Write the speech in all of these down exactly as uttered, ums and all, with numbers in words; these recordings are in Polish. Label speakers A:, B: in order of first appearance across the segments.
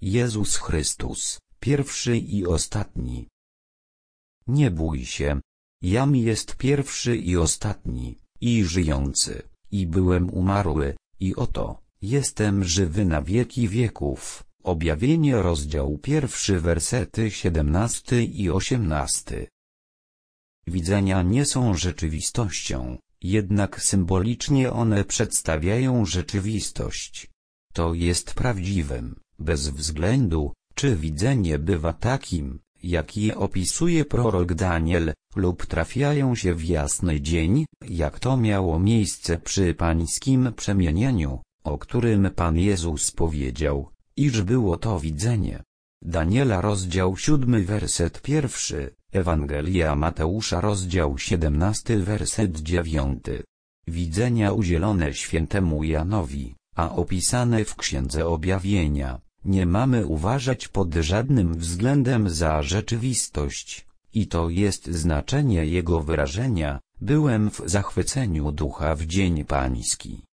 A: Jezus Chrystus, pierwszy i ostatni. Nie bój się. Jam jest pierwszy i ostatni, i żyjący, i byłem umarły, i oto, jestem żywy na wieki wieków. Objawienie rozdział pierwszy wersety siedemnasty i osiemnasty. Widzenia nie są rzeczywistością, jednak symbolicznie one przedstawiają rzeczywistość. To jest prawdziwym, bez względu, czy widzenie bywa takim, jak je opisuje prorok Daniel, lub trafiają się w jasny dzień, jak to miało miejsce przy pańskim przemienieniu, o którym Pan Jezus powiedział, iż było to widzenie. Daniela rozdział siódmy werset pierwszy, Ewangelia Mateusza rozdział siedemnasty werset dziewiąty. Widzenia udzielone świętemu Janowi, a opisane w Księdze Objawienia, nie mamy uważać pod żadnym względem za rzeczywistość, i to jest znaczenie jego wyrażenia, byłem w zachwyceniu ducha w dzień pański.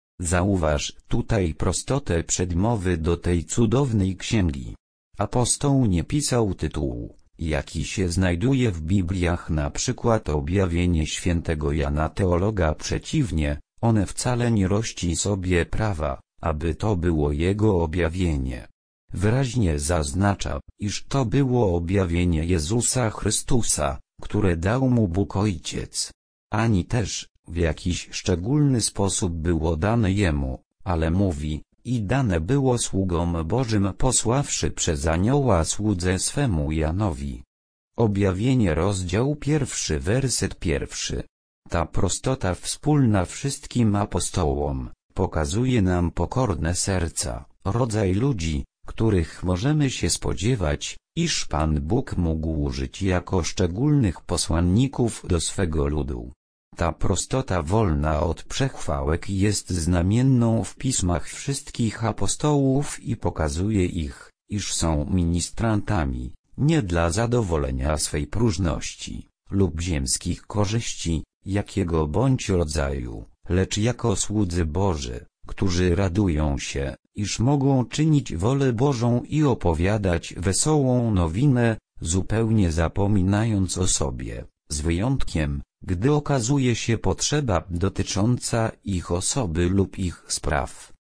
A: Zauważ tutaj prostotę przedmowy do tej cudownej księgi. Apostoł nie pisał tytułu, jaki się znajduje w Bibliach, na przykład Objawienie świętego Jana teologa. Przeciwnie, on wcale nie rości sobie prawa, aby to było jego objawienie. Wyraźnie zaznacza, iż to było objawienie Jezusa Chrystusa, które dał mu Bóg Ojciec. Ani też, w jakiś szczególny sposób było dane jemu, ale mówi, i dane było sługom Bożym, posławszy przez anioła słudze swemu Janowi. Objawienie rozdział pierwszy werset pierwszy. Ta prostota wspólna wszystkim apostołom, pokazuje nam pokorne serca, rodzaj ludzi, których możemy się spodziewać, iż Pan Bóg mógł użyć jako szczególnych posłanników do swego ludu. Ta prostota wolna od przechwałek jest znamienną w pismach wszystkich apostołów i pokazuje ich, iż są ministrantami, nie dla zadowolenia swej próżności, lub ziemskich korzyści, jakiego bądź rodzaju, lecz jako słudzy Boży, którzy radują się, iż mogą czynić wolę Bożą i opowiadać wesołą nowinę, zupełnie zapominając o sobie, z wyjątkiem, gdy okazuje się potrzeba dotycząca ich osoby lub ich spraw.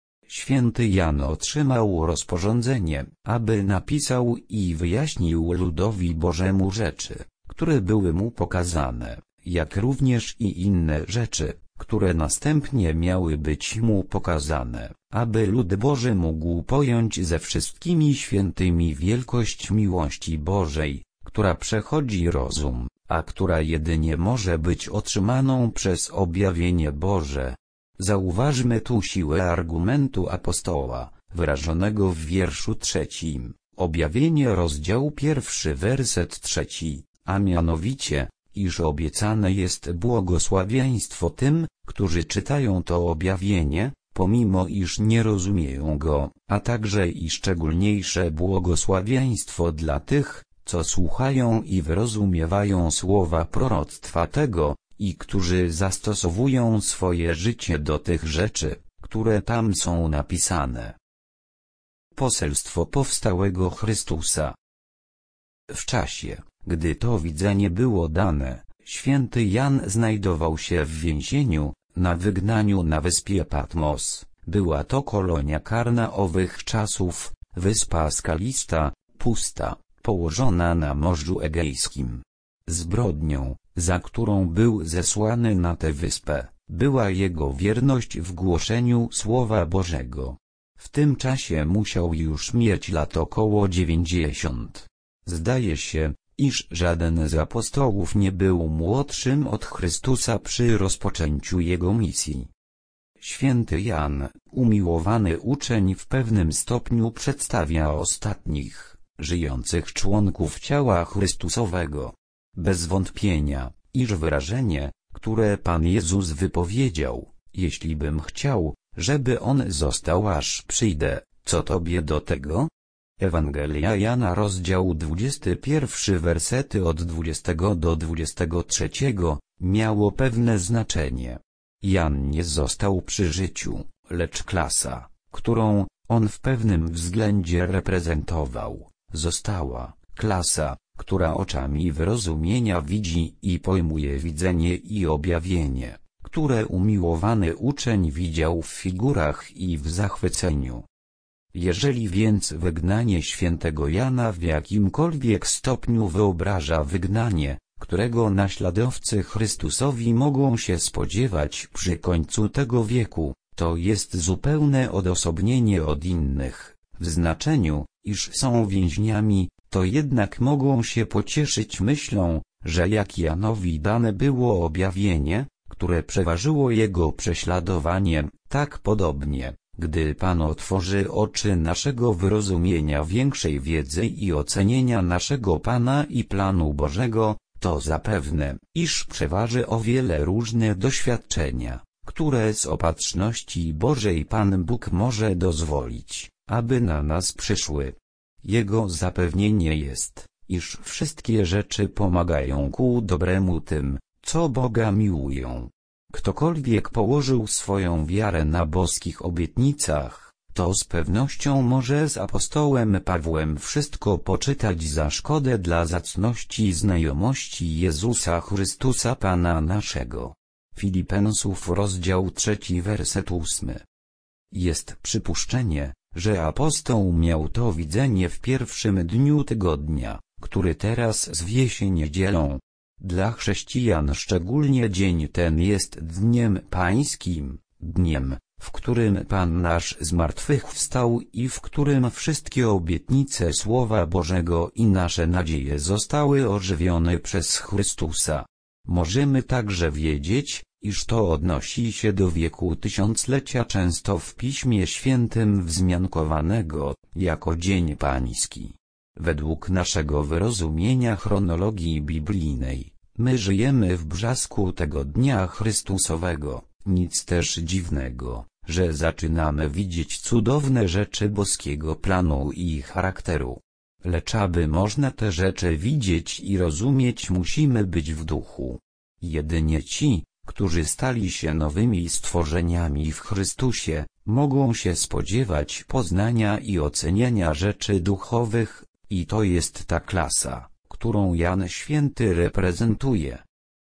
A: Święty Jan otrzymał rozporządzenie, aby napisał i wyjaśnił ludowi Bożemu rzeczy, które były mu pokazane, jak również i inne rzeczy, które następnie miały być mu pokazane, aby lud Boży mógł pojąć ze wszystkimi świętymi wielkość miłości Bożej, która przechodzi rozum, a która jedynie może być otrzymaną przez objawienie Boże. Zauważmy tu siłę argumentu apostoła, wyrażonego w wierszu trzecim, objawienie rozdział pierwszy werset trzeci, a mianowicie, iż obiecane jest błogosławieństwo tym, którzy czytają to objawienie, pomimo iż nie rozumieją go, a także i szczególniejsze błogosławieństwo dla tych, co słuchają i wyrozumiewają słowa proroctwa tego, i którzy zastosowują swoje życie do tych rzeczy, które tam są napisane. Poselstwo powstałego Chrystusa. W czasie, gdy to widzenie było dane, święty Jan znajdował się w więzieniu, na wygnaniu na wyspie Patmos. Była to kolonia karna owych czasów, wyspa skalista, pusta, położona na Morzu Egejskim. Zbrodnią, za którą był zesłany na tę wyspę, była jego wierność w głoszeniu Słowa Bożego. W tym czasie musiał już mieć lat około dziewięćdziesiąt. Zdaje się, iż żaden z apostołów nie był młodszym od Chrystusa przy rozpoczęciu jego misji. Święty Jan, umiłowany uczeń, w pewnym stopniu przedstawia ostatnich, żyjących członków ciała Chrystusowego. Bez wątpienia, iż wyrażenie, które Pan Jezus wypowiedział, jeśli bym chciał, żeby on został aż przyjdę, co tobie do tego? Ewangelia Jana rozdział dwudziesty pierwszy wersety od dwudziestego do dwudziestego trzeciego, miało pewne znaczenie. Jan nie został przy życiu, lecz klasa, którą, On w pewnym względzie reprezentował, została, klasa, która oczami wyrozumienia widzi i pojmuje widzenie i objawienie, które umiłowany uczeń widział w figurach i w zachwyceniu. Jeżeli więc wygnanie świętego Jana w jakimkolwiek stopniu wyobraża wygnanie, którego naśladowcy Chrystusowi mogą się spodziewać przy końcu tego wieku, to jest zupełne odosobnienie od innych, w znaczeniu, iż są więźniami, to jednak mogą się pocieszyć myślą, że jak Janowi dane było objawienie, które przeważyło jego prześladowanie, tak podobnie, gdy Pan otworzy oczy naszego wyrozumienia większej wiedzy i ocenienia naszego Pana i planu Bożego, to zapewne, iż przeważy o wiele różne doświadczenia, które z opatrzności Bożej Pan Bóg może dozwolić, aby na nas przyszły. Jego zapewnienie jest, iż wszystkie rzeczy pomagają ku dobremu tym, co Boga miłują. Ktokolwiek położył swoją wiarę na boskich obietnicach, to z pewnością może z apostołem Pawłem wszystko poczytać za szkodę dla zacności znajomości Jezusa Chrystusa Pana naszego. Filipensów rozdział trzeci werset ósmy. Jest przypuszczenie, że apostoł miał to widzenie w pierwszym dniu tygodnia, który teraz zwie się niedzielą. Dla chrześcijan szczególnie dzień ten jest dniem pańskim, dniem, w którym Pan nasz zmartwychwstał i w którym wszystkie obietnice Słowa Bożego i nasze nadzieje zostały ożywione przez Chrystusa. Możemy także wiedzieć, iż to odnosi się do wieku tysiąclecia często w Piśmie Świętym wzmiankowanego, jako Dzień Pański. Według naszego wyrozumienia chronologii biblijnej, my żyjemy w brzasku tego dnia Chrystusowego, nic też dziwnego, że zaczynamy widzieć cudowne rzeczy boskiego planu i charakteru. Lecz aby można te rzeczy widzieć i rozumieć, musimy być w duchu. Jedynie ci, którzy stali się nowymi stworzeniami w Chrystusie, mogą się spodziewać poznania i oceniania rzeczy duchowych, i to jest ta klasa, którą Jan Święty reprezentuje.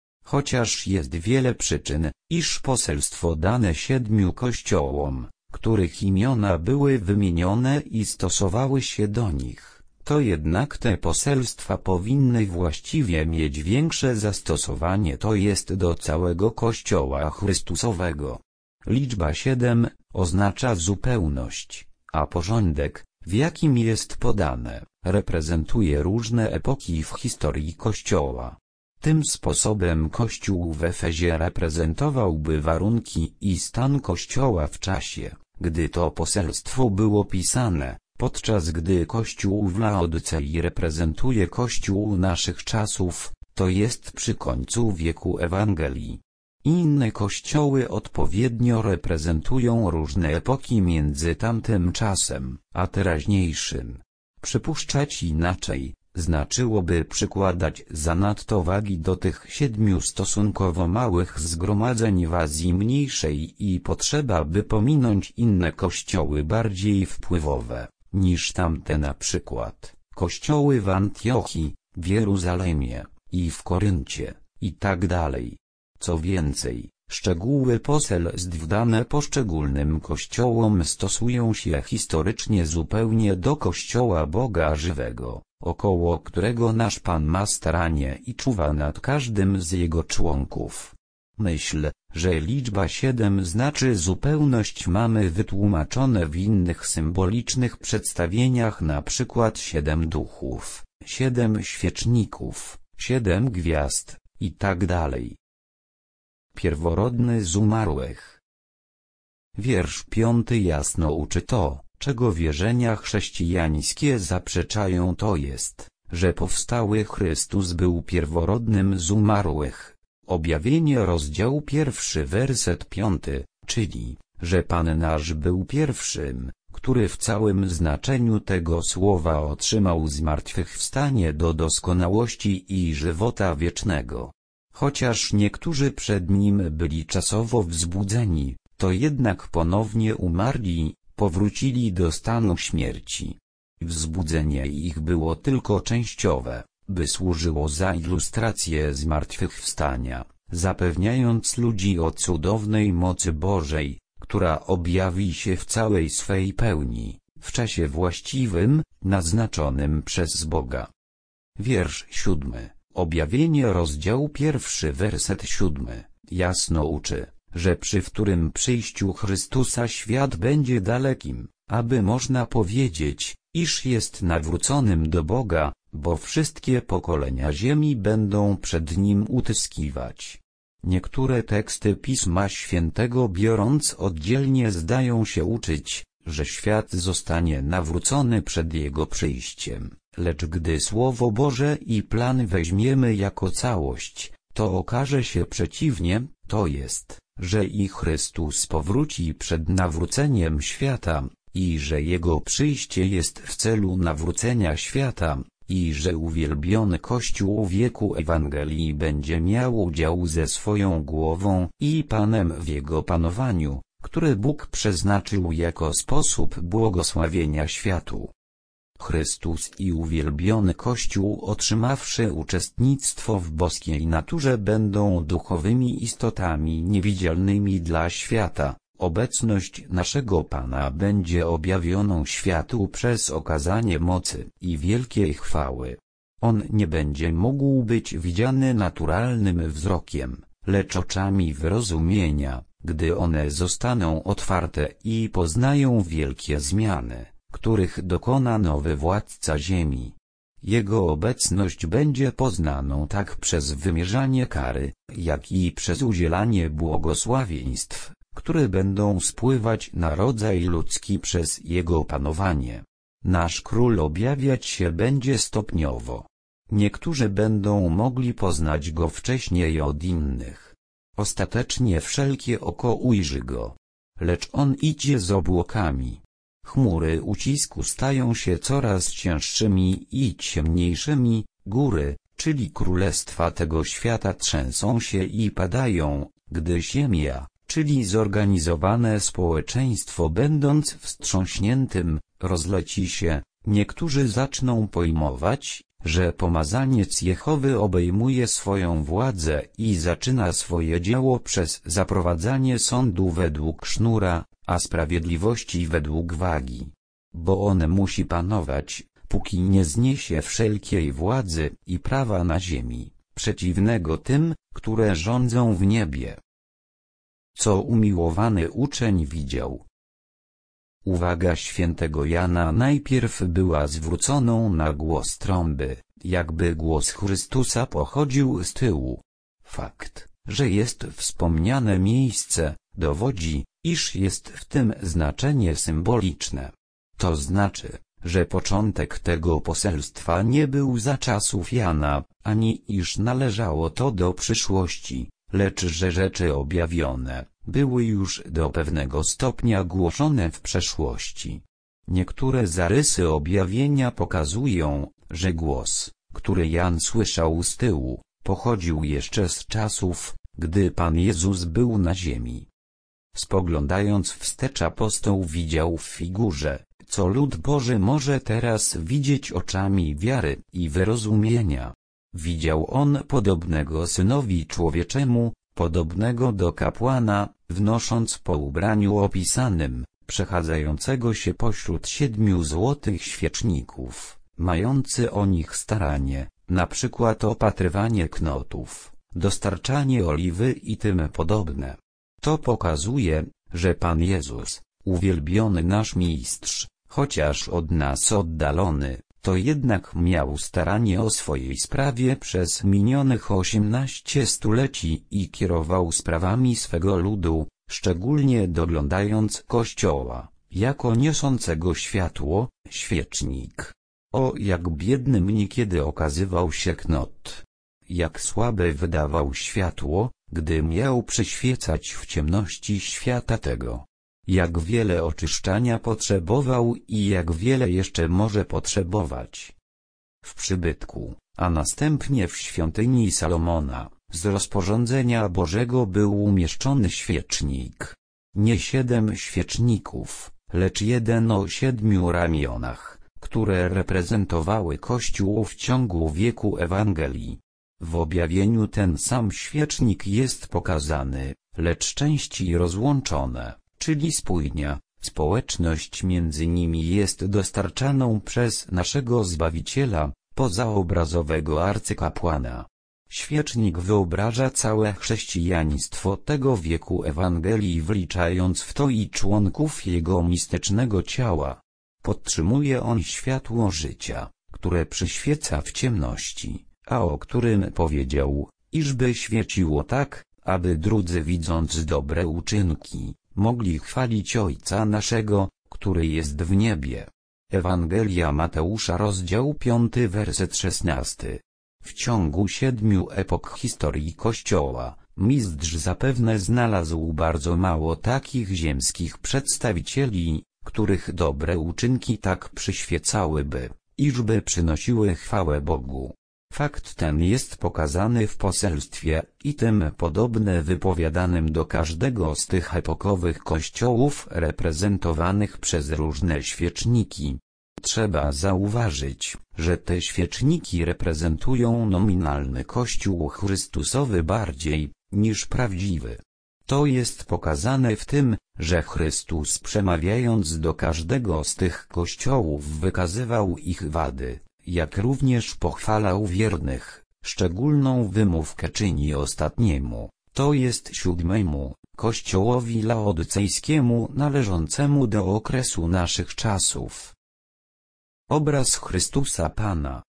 A: Chociaż jest wiele przyczyn, iż poselstwo dane siedmiu kościołom, których imiona były wymienione i stosowały się do nich, to jednak te poselstwa powinny właściwie mieć większe zastosowanie, to jest do całego Kościoła Chrystusowego. Liczba siedem oznacza zupełność, a porządek, w jakim jest podane, reprezentuje różne epoki w historii Kościoła. Tym sposobem Kościół w Efezie reprezentowałby warunki i stan Kościoła w czasie, gdy to poselstwo było pisane, podczas gdy Kościół w Laodycei reprezentuje Kościół naszych czasów, to jest przy końcu wieku Ewangelii. Inne kościoły odpowiednio reprezentują różne epoki między tamtym czasem a teraźniejszym. Przypuszczać inaczej, znaczyłoby przykładać zanadto wagi do tych siedmiu stosunkowo małych zgromadzeń w Azji Mniejszej i potrzeba by pominąć inne kościoły bardziej wpływowe, niż tamte, na przykład kościoły w Antiochii, w Jeruzalemie i w Koryncie, i tak dalej. Co więcej, szczegóły poselstw dane poszczególnym kościołom stosują się historycznie zupełnie do Kościoła Boga żywego, około którego nasz Pan ma staranie i czuwa nad każdym z jego członków. Myśl, że liczba siedem znaczy zupełność, mamy wytłumaczone w innych symbolicznych przedstawieniach, na przykład siedem duchów, siedem świeczników, siedem gwiazd, i tak dalej. Pierworodny z umarłych. Wiersz piąty jasno uczy to, czego wierzenia chrześcijańskie zaprzeczają, to jest, że powstały Chrystus był pierworodnym z umarłych. Objawienie rozdział pierwszy werset piąty, czyli, że Pan nasz był pierwszym, który w całym znaczeniu tego słowa otrzymał zmartwychwstanie do doskonałości i żywota wiecznego. Chociaż niektórzy przed nim byli czasowo wzbudzeni, to jednak ponownie umarli, powrócili do stanu śmierci. Wzbudzenie ich było tylko częściowe, by służyło za ilustrację zmartwychwstania, zapewniając ludzi o cudownej mocy Bożej, która objawi się w całej swej pełni, w czasie właściwym, naznaczonym przez Boga. Wiersz siódmy. Objawienie rozdział pierwszy werset siódmy, jasno uczy, że przy wtórym przyjściu Chrystusa świat będzie dalekim, aby można powiedzieć, iż jest nawróconym do Boga, bo wszystkie pokolenia ziemi będą przed Nim utyskiwać. Niektóre teksty Pisma Świętego biorąc oddzielnie zdają się uczyć, że świat zostanie nawrócony przed Jego przyjściem, lecz gdy Słowo Boże i plan weźmiemy jako całość, to okaże się przeciwnie, to jest, że i Chrystus powróci przed nawróceniem świata, i że Jego przyjście jest w celu nawrócenia świata, i że uwielbiony Kościół wieku Ewangelii będzie miał udział ze swoją głową i Panem w Jego panowaniu, który Bóg przeznaczył jako sposób błogosławienia światu. Chrystus i uwielbiony Kościół otrzymawszy uczestnictwo w boskiej naturze będą duchowymi istotami niewidzialnymi dla świata. Obecność naszego Pana będzie objawioną światu przez okazanie mocy i wielkiej chwały. On nie będzie mógł być widziany naturalnym wzrokiem, lecz oczami wyrozumienia, gdy one zostaną otwarte i poznają wielkie zmiany, których dokona nowy władca ziemi. Jego obecność będzie poznaną tak przez wymierzanie kary, jak i przez udzielanie błogosławieństw, które będą spływać na rodzaj ludzki przez Jego panowanie. Nasz Król objawiać się będzie stopniowo. Niektórzy będą mogli poznać Go wcześniej od innych. Ostatecznie wszelkie oko ujrzy Go. Lecz On idzie z obłokami. Chmury ucisku stają się coraz cięższymi i ciemniejszymi, góry, czyli królestwa tego świata trzęsą się i padają, gdy ziemia, czyli zorganizowane społeczeństwo będąc wstrząśniętym, rozleci się. Niektórzy zaczną pojmować, że pomazaniec Jehowy obejmuje swoją władzę i zaczyna swoje dzieło przez zaprowadzanie sądu według sznura, a sprawiedliwości według wagi. Bo on musi panować, póki nie zniesie wszelkiej władzy i prawa na ziemi, przeciwnego tym, które rządzą w niebie. Co umiłowany uczeń widział. Uwaga świętego Jana najpierw była zwróconą na głos trąby, jakby głos Chrystusa pochodził z tyłu. Fakt, że jest wspomniane miejsce, dowodzi, iż jest w tym znaczenie symboliczne. To znaczy, że początek tego poselstwa nie był za czasów Jana, ani iż należało to do przyszłości, lecz że rzeczy objawione były już do pewnego stopnia głoszone w przeszłości. Niektóre zarysy objawienia pokazują, że głos, który Jan słyszał z tyłu, pochodził jeszcze z czasów, gdy Pan Jezus był na ziemi. Spoglądając wstecz apostoł widział w figurze, co lud Boży może teraz widzieć oczami wiary i wyrozumienia. Widział on podobnego Synowi Człowieczemu, podobnego do kapłana, wnosząc po ubraniu opisanym, przechadzającego się pośród siedmiu złotych świeczników, mający o nich staranie, na przykład opatrywanie knotów, dostarczanie oliwy i tym podobne. To pokazuje, że Pan Jezus, uwielbiony nasz Mistrz, chociaż od nas oddalony, to jednak miał staranie o swojej sprawie przez minionych osiemnaście stuleci i kierował sprawami swego ludu, szczególnie doglądając Kościoła, jako niosącego światło, świecznik. O, jak biednym niekiedy okazywał się knot! Jak słabe wydawał światło, gdy miał przyświecać w ciemności świata tego! Jak wiele oczyszczania potrzebował i jak wiele jeszcze może potrzebować. W przybytku, a następnie w świątyni Salomona, z rozporządzenia Bożego był umieszczony świecznik. Nie siedem świeczników, lecz jeden o siedmiu ramionach, które reprezentowały Kościół w ciągu wieku Ewangelii. W objawieniu ten sam świecznik jest pokazany, lecz części rozłączone, czyli spójnia, społeczność między nimi jest dostarczaną przez naszego Zbawiciela, pozaobrazowego arcykapłana. Świecznik wyobraża całe chrześcijaństwo tego wieku Ewangelii, wliczając w to i członków jego mistycznego ciała. Podtrzymuje on światło życia, które przyświeca w ciemności, a o którym powiedział, iżby świeciło tak, aby drudzy, widząc dobre uczynki, mogli chwalić Ojca naszego, który jest w niebie. Ewangelia Mateusza, rozdział piąty, werset szesnasty. W ciągu siedmiu epok historii Kościoła, mistrz zapewne znalazł bardzo mało takich ziemskich przedstawicieli, których dobre uczynki tak przyświecałyby, iżby przynosiły chwałę Bogu. Fakt ten jest pokazany w poselstwie i tym podobne wypowiadanym do każdego z tych epokowych kościołów reprezentowanych przez różne świeczniki. Trzeba zauważyć, że te świeczniki reprezentują nominalny Kościół Chrystusowy bardziej niż prawdziwy. To jest pokazane w tym, że Chrystus, przemawiając do każdego z tych kościołów, wykazywał ich wady, jak również pochwalał wiernych. Szczególną wymówkę czyni ostatniemu, to jest siódmemu, kościołowi laodycejskiemu, należącemu do okresu naszych czasów. Obraz Chrystusa Pana.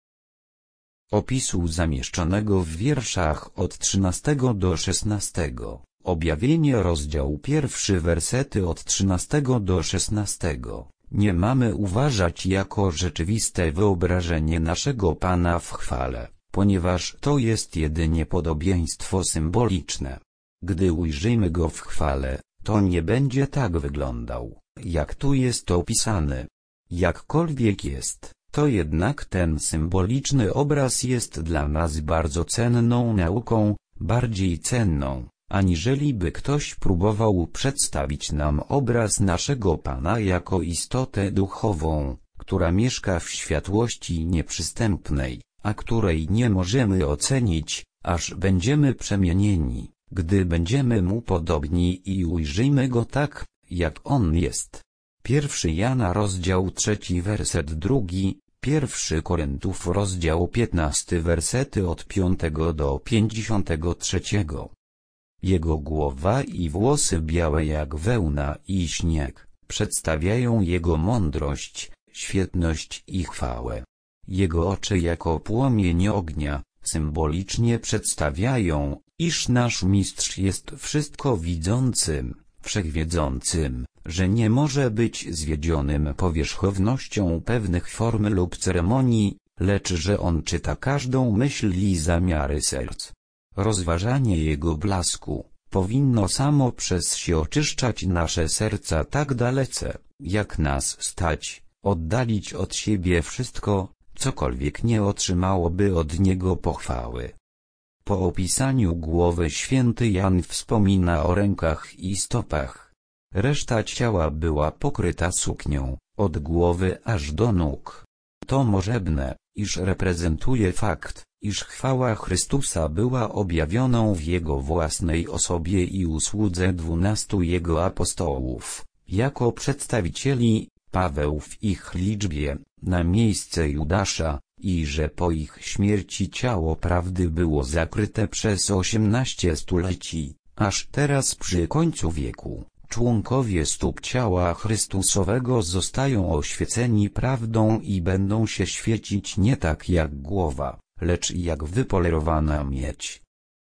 A: Opisu zamieszczonego w wierszach od trzynastego do szesnastego. Objawienie, rozdział pierwszy, wersety od trzynastego do szesnastego. Nie mamy uważać jako rzeczywiste wyobrażenie naszego Pana w chwale, ponieważ to jest jedynie podobieństwo symboliczne. Gdy ujrzymy Go w chwale, to nie będzie tak wyglądał, jak tu jest opisany. Jakkolwiek jest, to jednak ten symboliczny obraz jest dla nas bardzo cenną nauką, bardziej cenną, aniżeli by ktoś próbował przedstawić nam obraz naszego Pana jako istotę duchową, która mieszka w światłości nieprzystępnej, a której nie możemy ocenić, aż będziemy przemienieni, gdy będziemy Mu podobni i ujrzymy Go tak, jak On jest. Pierwszy Jana, rozdział trzeci, werset drugi, pierwszy Koryntów, rozdział piętnasty, wersety od piątego do pięćdziesiątego trzeciego. Jego głowa i włosy białe jak wełna i śnieg, przedstawiają Jego mądrość, świetność i chwałę. Jego oczy jako płomień ognia, symbolicznie przedstawiają, iż nasz Mistrz jest wszystko widzącym, wszechwiedzącym, że nie może być zwiedzionym powierzchownością pewnych form lub ceremonii, lecz że On czyta każdą myśl i zamiary serc. Rozważanie Jego blasku powinno samo przez się oczyszczać nasze serca tak dalece, jak nas stać, oddalić od siebie wszystko, cokolwiek nie otrzymałoby od Niego pochwały. Po opisaniu głowy święty Jan wspomina o rękach i stopach. Reszta ciała była pokryta suknią, od głowy aż do nóg. To możebne, iż reprezentuje fakt, iż chwała Chrystusa była objawioną w Jego własnej osobie i usłudze dwunastu Jego apostołów, jako przedstawicieli, Paweł w ich liczbie, na miejsce Judasza, i że po ich śmierci ciało prawdy było zakryte przez osiemnaście stuleci, aż teraz przy końcu wieku, członkowie stóp ciała Chrystusowego zostają oświeceni prawdą i będą się świecić nie tak jak głowa, lecz jak wypolerowana miedź.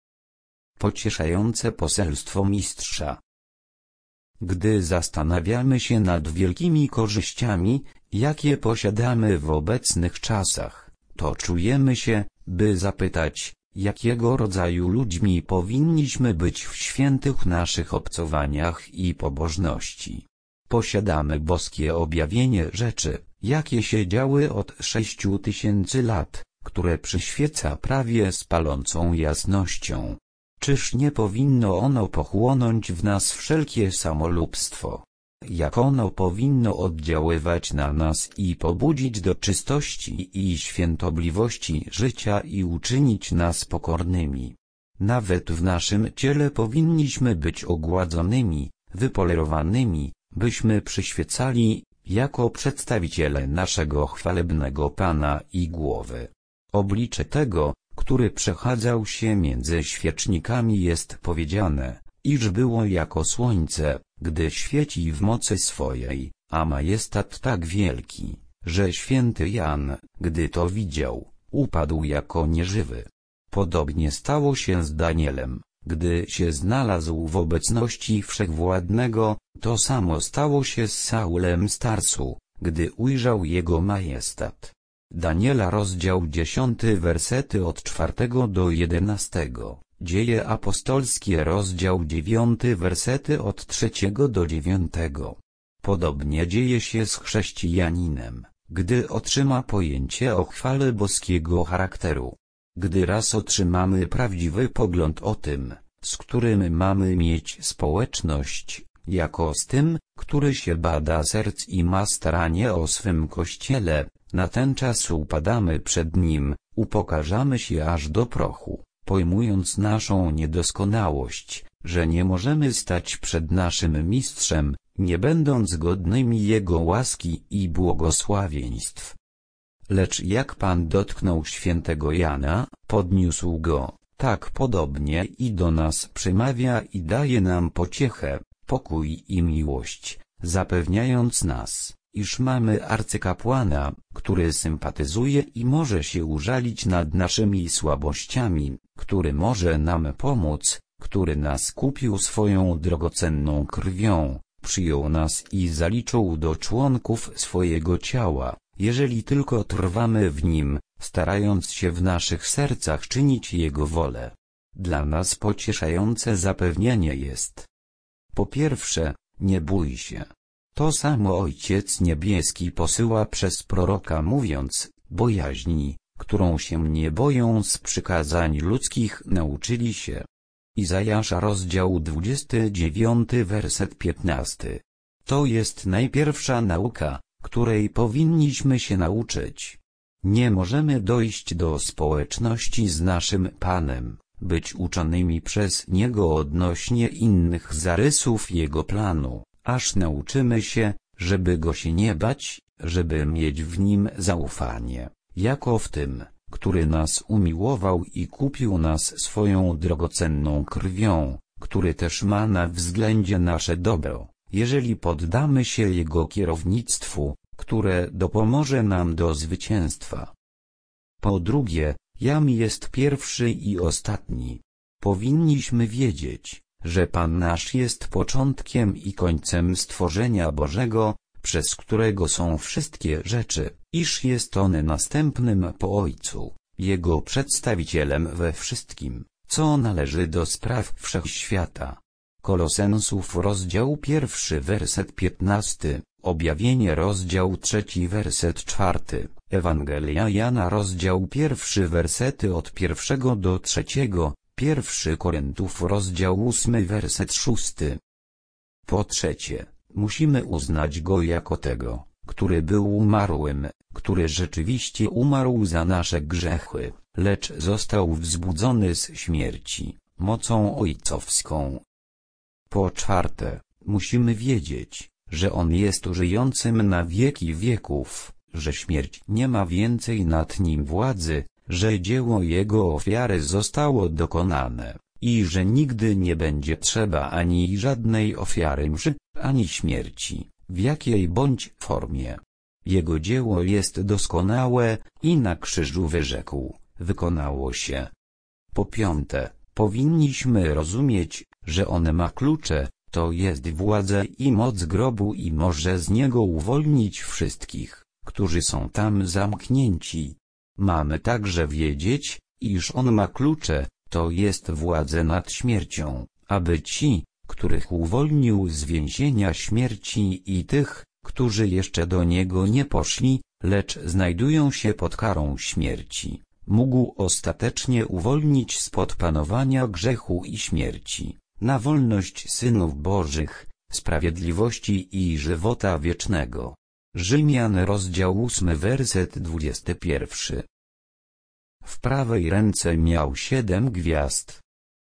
A: Pocieszające poselstwo Mistrza. Gdy zastanawiamy się nad wielkimi korzyściami, jakie posiadamy w obecnych czasach, to czujemy się, by zapytać, jakiego rodzaju ludźmi powinniśmy być w świętych naszych obcowaniach i pobożności. Posiadamy boskie objawienie rzeczy, jakie się działy od sześciu tysięcy lat, które przyświeca prawie z palącą jasnością. Czyż nie powinno ono pochłonąć w nas wszelkie samolubstwo? jak ono powinno oddziaływać na nas i pobudzić do czystości i świętobliwości życia i uczynić nas pokornymi. Nawet w naszym ciele powinniśmy być ogładzonymi, wypolerowanymi, byśmy przyświecali, jako przedstawiciele naszego chwalebnego Pana i głowy. Oblicze tego, który przechadzał się między świecznikami, jest powiedziane, iż było jako słońce, gdy świeci w mocy swojej, a majestat tak wielki, że święty Jan, gdy to widział, upadł jako nieżywy. Podobnie stało się z Danielem, gdy się znalazł w obecności Wszechwładnego, to samo stało się z Saulem z Tarsu, gdy ujrzał jego majestat. Daniela rozdział dziesiąty wersety od czwartego do jedenastego, Dzieje apostolskie rozdział dziewiąty wersety od trzeciego do dziewiątego. Podobnie dzieje się z chrześcijaninem, gdy otrzyma pojęcie o chwale boskiego charakteru. Gdy raz otrzymamy prawdziwy pogląd o tym, z którym mamy mieć społeczność, jako z tym, który się bada serc i ma staranie o swym Kościele, na ten czas upadamy przed nim, upokarzamy się aż do prochu, pojmując naszą niedoskonałość, że nie możemy stać przed naszym Mistrzem, nie będąc godnymi Jego łaski i błogosławieństw. Lecz jak Pan dotknął świętego Jana, podniósł go, tak podobnie i do nas przemawia i daje nam pociechę, pokój i miłość, zapewniając nas, iż mamy arcykapłana, który sympatyzuje i może się użalić nad naszymi słabościami, który może nam pomóc, który nas kupił swoją drogocenną krwią, przyjął nas i zaliczył do członków swojego ciała, jeżeli tylko trwamy w nim, starając się w naszych sercach czynić Jego wolę. Dla nas pocieszające zapewnienie jest: po pierwsze, nie bój się. To samo Ojciec Niebieski posyła przez proroka, mówiąc: bojaźni, którą się nie boją z przykazań ludzkich nauczyli się. Izajasza rozdział dwudziesty dziewiąty werset piętnasty. To jest najpierwsza nauka, której powinniśmy się nauczyć. Nie możemy dojść do społeczności z naszym Panem, być uczonymi przez Niego odnośnie innych zarysów Jego planu, aż nauczymy się, żeby Go się nie bać, żeby mieć w Nim zaufanie, jako w tym, który nas umiłował i kupił nas swoją drogocenną krwią, który też ma na względzie nasze dobro, jeżeli poddamy się Jego kierownictwu, które dopomoże nam do zwycięstwa. Po drugie, Jam jest pierwszy i ostatni. Powinniśmy wiedzieć, że Pan nasz jest początkiem i końcem stworzenia Bożego, przez którego są wszystkie rzeczy, iż jest On następnym po Ojcu, Jego przedstawicielem we wszystkim, co należy do spraw wszechświata. Kolosensów rozdział pierwszy werset piętnasty, Objawienie rozdział trzeci werset czwarty, Ewangelia Jana rozdział pierwszy wersety od pierwszego do trzeciego, pierwszy Koryntiów rozdział ósmy werset szósty. Po trzecie, musimy uznać Go jako tego, który był umarłym, który rzeczywiście umarł za nasze grzechy, lecz został wzbudzony z śmierci, mocą ojcowską. Po czwarte, musimy wiedzieć, że On jest żyjącym na wieki wieków, że śmierć nie ma więcej nad Nim władzy, że dzieło Jego ofiary zostało dokonane, i że nigdy nie będzie trzeba ani żadnej ofiary mszy, ani śmierci, w jakiej bądź formie. Jego dzieło jest doskonałe i na krzyżu wyrzekł: wykonało się. Po piąte, powinniśmy rozumieć, że On ma klucze, to jest władzę i moc grobu i może z niego uwolnić wszystkich, którzy są tam zamknięci. Mamy także wiedzieć, iż On ma klucze, to jest władzę nad śmiercią, aby ci, których uwolnił z więzienia śmierci i tych, którzy jeszcze do Niego nie poszli, lecz znajdują się pod karą śmierci, mógł ostatecznie uwolnić spod panowania grzechu i śmierci, na wolność synów Bożych, sprawiedliwości i żywota wiecznego. Rzymian rozdział ósmy werset dwudziesty pierwszy. W prawej ręce miał siedem gwiazd.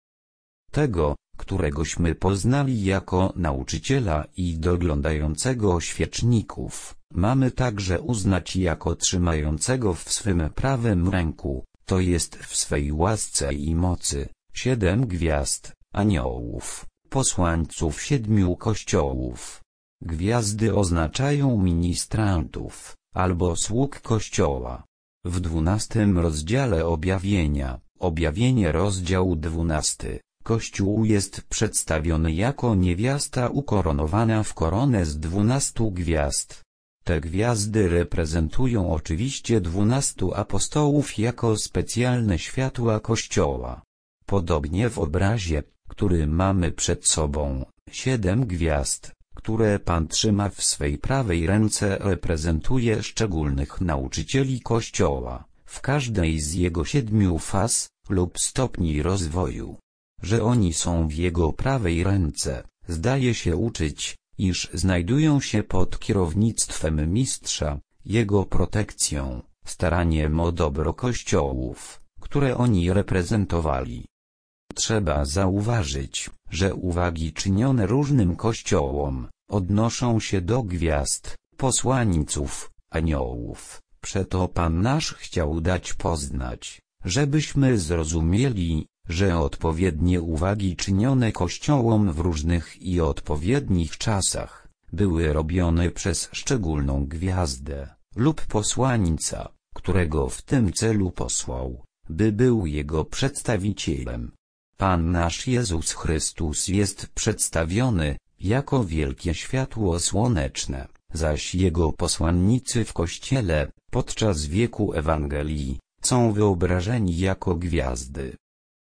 A: Tego, któregośmy poznali jako nauczyciela i doglądającego świeczników, mamy także uznać jako trzymającego w swym prawym ręku, to jest w swej łasce i mocy, siedem gwiazd, aniołów, posłańców siedmiu kościołów. Gwiazdy oznaczają ministrantów, albo sług Kościoła. W dwunastym rozdziale objawienia, objawienie rozdział dwunasty, Kościół jest przedstawiony jako niewiasta ukoronowana w koronę z dwunastu gwiazd. Te gwiazdy reprezentują oczywiście dwunastu apostołów jako specjalne światła Kościoła. Podobnie w obrazie, który mamy przed sobą, siedem gwiazd, które Pan trzyma w swej prawej ręce, reprezentuje szczególnych nauczycieli Kościoła, w każdej z jego siedmiu faz, lub stopni rozwoju. Że oni są w jego prawej ręce, zdaje się uczyć, iż znajdują się pod kierownictwem mistrza, jego protekcją, staraniem o dobro kościołów, które oni reprezentowali. Trzeba zauważyć, że uwagi czynione różnym kościołom, odnoszą się do gwiazd, posłańców, aniołów. Przeto Pan nasz chciał dać poznać, żebyśmy zrozumieli, że odpowiednie uwagi czynione kościołom w różnych i odpowiednich czasach, były robione przez szczególną gwiazdę, lub posłańca, którego w tym celu posłał, by był jego przedstawicielem. Pan nasz Jezus Chrystus jest przedstawiony, jako wielkie światło słoneczne, zaś jego posłannicy w Kościele, podczas wieku Ewangelii, są wyobrażeni jako gwiazdy.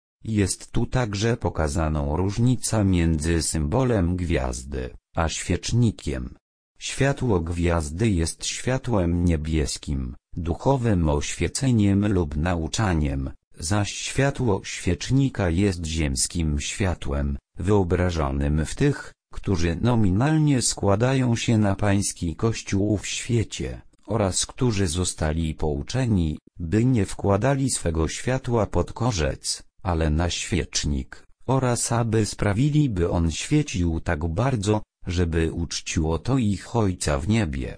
A: Jest tu także pokazaną różnica między symbolem gwiazdy, a świecznikiem. Światło gwiazdy jest światłem niebieskim, duchowym oświeceniem lub nauczaniem, zaś światło świecznika jest ziemskim światłem, wyobrażonym w tych, którzy nominalnie składają się na Pański Kościół w świecie, oraz którzy zostali pouczeni, by nie wkładali swego światła pod korzec, ale na świecznik, oraz aby sprawili, by on świecił tak bardzo, żeby uczciło to ich Ojca w niebie.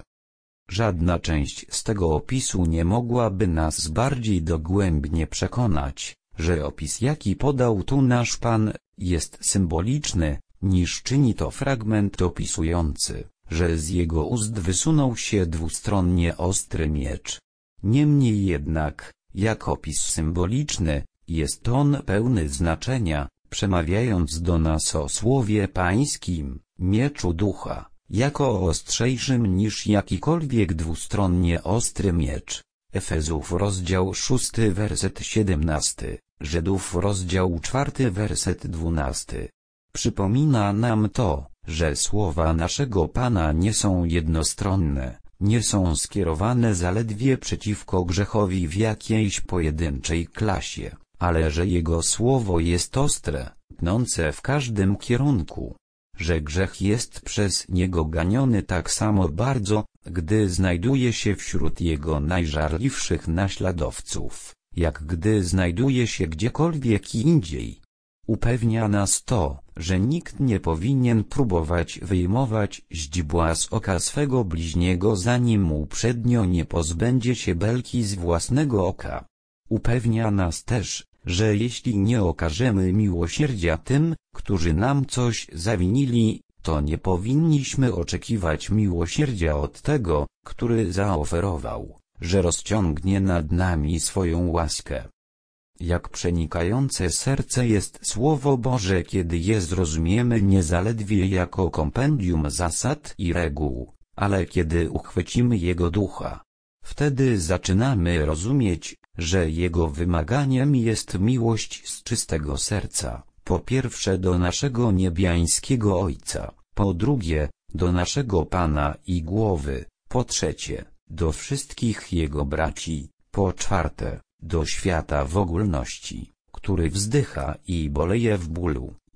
A: Żadna część z tego opisu nie mogłaby nas bardziej dogłębnie przekonać, że opis, jaki podał tu nasz Pan, jest symboliczny, niż czyni to fragment opisujący, że z jego ust wysunął się dwustronnie ostry miecz. Niemniej jednak, jak opis symboliczny, jest on pełny znaczenia, przemawiając do nas o słowie Pańskim, mieczu ducha, jako ostrzejszym niż jakikolwiek dwustronnie ostry miecz. Efezów rozdział szósty werset siedemnasty, Żydów rozdział czwarty werset dwunasty. Przypomina nam to, że słowa naszego Pana nie są jednostronne, nie są skierowane zaledwie przeciwko grzechowi w jakiejś pojedynczej klasie, ale że Jego słowo jest ostre, tnące w każdym kierunku, że grzech jest przez Niego ganiony tak samo bardzo, gdy znajduje się wśród Jego najżarliwszych naśladowców, jak gdy znajduje się gdziekolwiek indziej. Upewnia nas to, że nikt nie powinien próbować wyjmować źdźbła z oka swego bliźniego, zanim uprzednio nie pozbędzie się belki z własnego oka. Upewnia nas też, że jeśli nie okażemy miłosierdzia tym, którzy nam coś zawinili, to nie powinniśmy oczekiwać miłosierdzia od tego, który zaoferował, że rozciągnie nad nami swoją łaskę. Jak przenikające serce jest Słowo Boże, kiedy je zrozumiemy nie zaledwie jako kompendium zasad i reguł, ale kiedy uchwycimy Jego ducha. Wtedy zaczynamy rozumieć, że Jego wymaganiem jest miłość z czystego serca, po pierwsze do naszego niebiańskiego Ojca, po drugie, do naszego Pana i Głowy, po trzecie, do wszystkich Jego braci, po czwarte, do świata w ogólności, który wzdycha i boleje w bólu,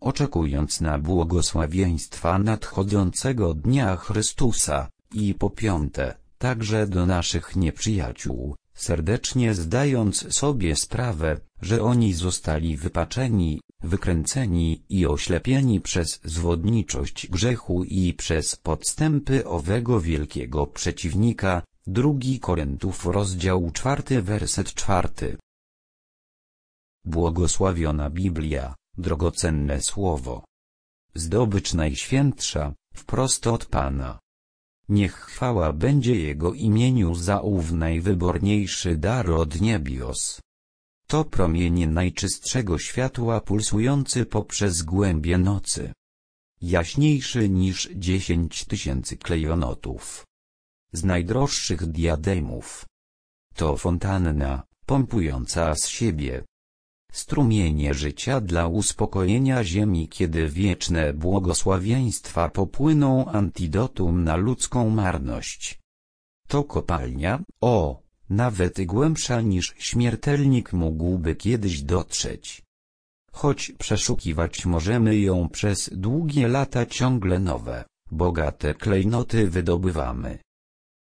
A: oczekując na błogosławieństwa nadchodzącego dnia Chrystusa, i po piąte, także do naszych nieprzyjaciół, serdecznie zdając sobie sprawę, że oni zostali wypaczeni, wykręceni i oślepieni przez zwodniczość grzechu i przez podstępy owego wielkiego przeciwnika. Drugi Koryntiów rozdział czwarty werset czwarty. Błogosławiona Biblia, drogocenne słowo. Zdobycz najświętsza, wprost od Pana. Niech chwała będzie Jego imieniu za ów najwyborniejszy dar od niebios. To promienie najczystszego światła pulsujący poprzez głębie nocy. Jaśniejszy niż dziesięć tysięcy klejonotów. Z najdroższych diademów. To fontanna, pompująca z siebie strumienie życia dla uspokojenia ziemi, kiedy wieczne błogosławieństwa popłyną antidotum na ludzką marność. To kopalnia, o, nawet głębsza niż śmiertelnik mógłby kiedyś dotrzeć. Choć przeszukiwać możemy ją przez długie lata, ciągle nowe, bogate klejnoty wydobywamy.